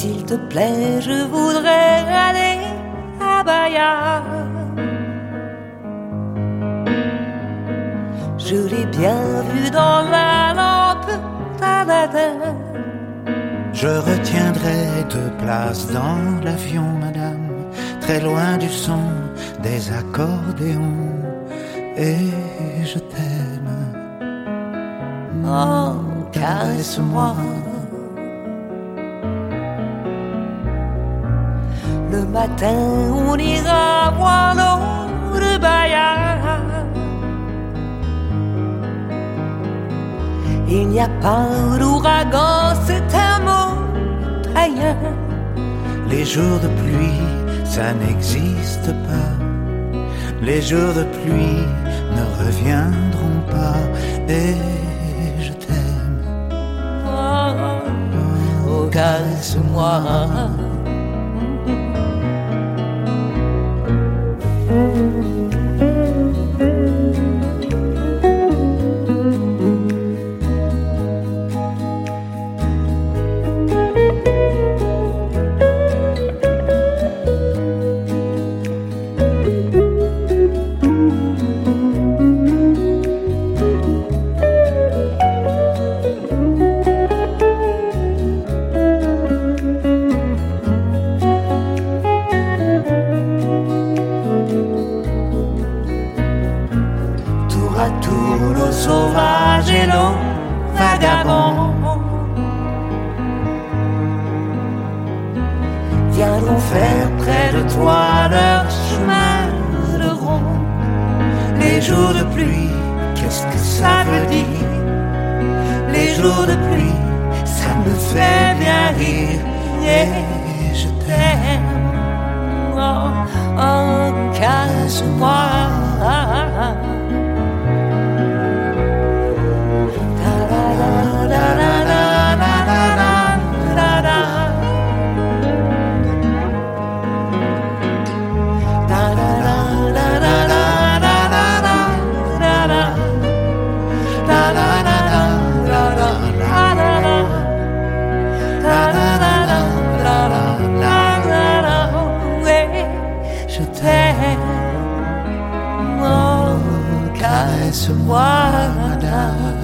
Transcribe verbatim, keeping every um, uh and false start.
s'il te plaît, je voudrais aller à Bahia. Je l'ai bien vu dans la lampe, ta-da-da. Je retiendrai deux places dans l'avion, madame, très loin du son des accordéons. Et je t'aime. Oh, caresse-moi. Le matin, on ira voir l'eau de Bahia. Il n'y a pas d'ouragan, c'est un mot païen. Les jours de pluie, ça n'existe pas. Les jours de pluie ne reviendront pas. Et je t'aime. Oh, oh, caresse-moi. Sauvage et l'eau vagabond. Viendront faire près de toi leur chemin de rond. Les jours de pluie, qu'est-ce que ça veut dire? Les jours de pluie, ça me fait bien rire. Et je t'aime. Oh, oh, caresse-moi. Je t'aime, oh, caresse-moi, madame.